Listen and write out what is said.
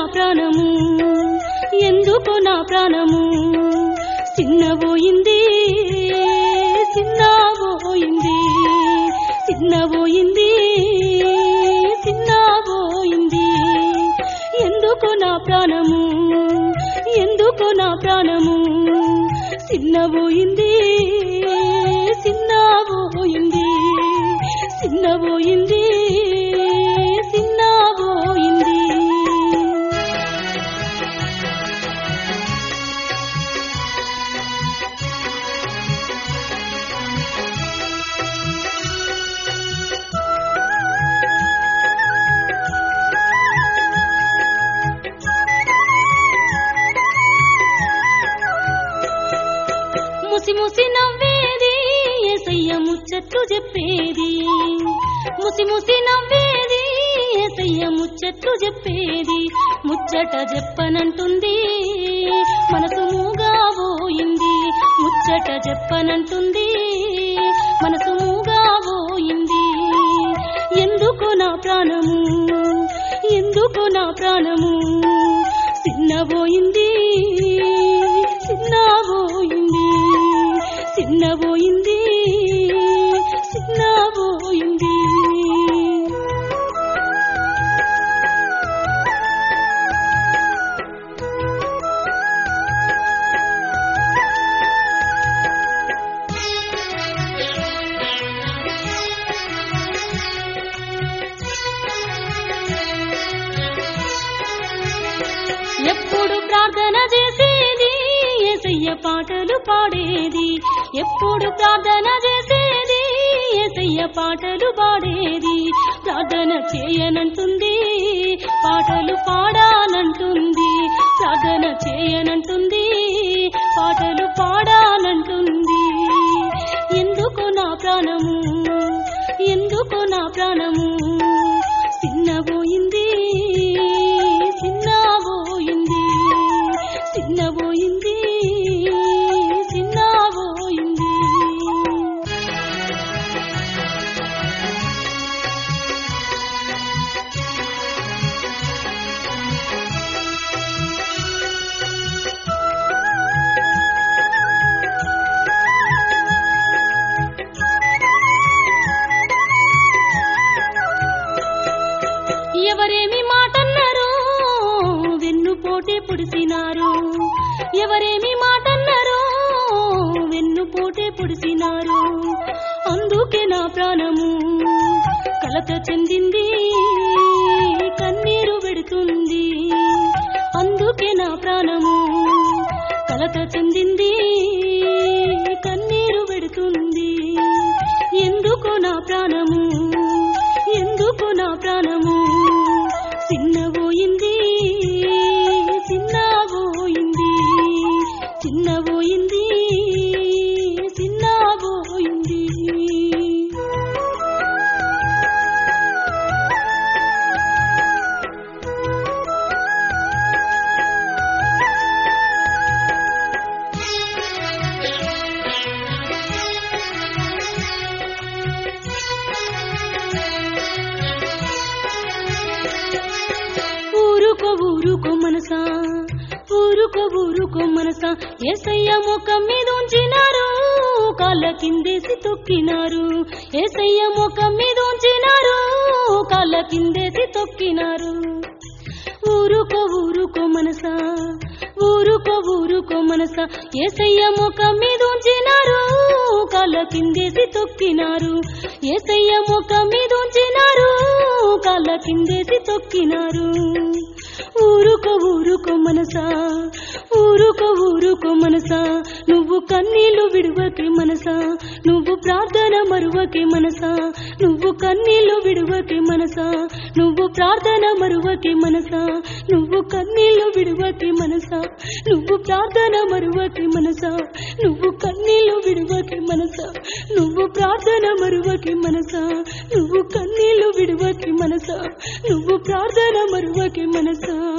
ప్రాణము ఎందుకు నా ప్రాణము చిన్నబోయింది చిన్నబోయింది చిన్నబోయింది చిన్నబోయింది ఎందుకు నా ప్రాణము ఎందుకు నా ప్రాణము చిన్నబోయింది చిన్నబోయింది చిన్నబోయింది చిన్నబోయింది ముసి ముసి నవ్వేది యేసయ్య ముచ్చట్లు చెప్పేది ముసి ముసి నవ్వేది యేసయ్య ముచ్చట్లు చెప్పేది ముచ్చట చెప్పనంటుంది మనసు మూగా పోయింది ముచ్చట చెప్పనంటుంది మనసు మూగా పోయింది ఎందుకు నా ప్రాణము ఎందుకు నా ప్రాణము చిన్నబోయింది చిన్నబోయింది చిన్నబోయింది చిన్నబోయింది ఎప్పుడు ప్రార్థన చేసేది యేసయ్య పాటలు పాడేది ఎప్పుడు ప్రార్థన చేసేది యేసయ్య పాటలు పాడేది ప్రార్థన చేయనంటుంది పాటలు పాడాలంటుంది ప్రార్థన చేయనంటుంది పాటలు పాడాలంటుంది ఎందుకు నా ప్రాణము ఎందుకు నా ప్రాణము చిన్నబోయింది చిన్నబోయింది చిన్నబోయింది చిన్నబోయింది ఎవరేమి మాటన్నారో వెన్నుపోటే పొడిసినారు ఎవరేమి మాటన్నారో వెన్నుపోటే పొడిసినారు అందుకే నా ప్రాణము కలత చెందింది కన్నీరు పెడుతుంది అందుకే నా ప్రాణము కలత చెందింది కన్నీరు పెడుతుంది ఎందుకు నా ప్రాణము ఎందుకు నా ప్రాణము చిన్నబోయింది చిన్నబోయింది చిన్నబోయింది చిన్నబోయింది ఊరుకో మనసా ఊరుకో ఊరుకో మనసా యేసయ్య ముఖం మీద ఉంచినారు కాళ్ళ కిందేసి తొక్కినారు యేసయ్య ముఖం మీద ఉంచినారు కాళ్ళ కిందేసి తొక్కినారు ఊరుకో ఊరుకో మనసా ఊరుకో ఊరుకో మనసా యేసయ్య ముఖం మీద ఉంచినారు కాళ్ళ కిందేసి తొక్కినారు యేసయ్య ముఖం మీద ఉంచినారు కాళ్ళ కిందేసి తొక్కినారు ఊరుకో ఊరుకో మనసా ఊరుకో ఊరుకో మనసా నువ్వు కన్నీళ్లు విడువకే మనసా నువ్వు ప్రార్థన మరువకే మనసా నువ్వు కన్నీళ్లు విడువకే మనసా నువ్వు ప్రార్థన మరువకే మనసా నువ్వు కన్నీళ్లు విడువకే మనసా నువ్వు ప్రార్థన మరువకే మనసా నువ్వు కన్నీళ్లు విడువకే మనసా నువ్వు ప్రార్థన మరువకే మనసా నువ్వు కన్నీళ్లు విడువకే మనసా నువ్వు ప్రార్థన మరువకే మనసా